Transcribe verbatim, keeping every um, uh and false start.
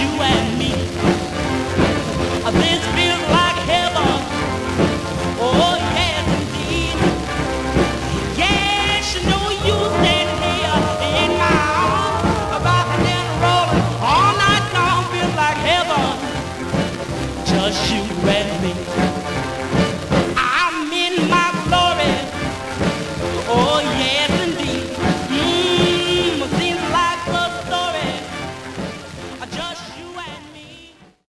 you and me. This feels like heaven. Oh yes indeed. Yes, you know you stand here in my arms, rocking and rolling all night long. Feels like heaven. Just you and me.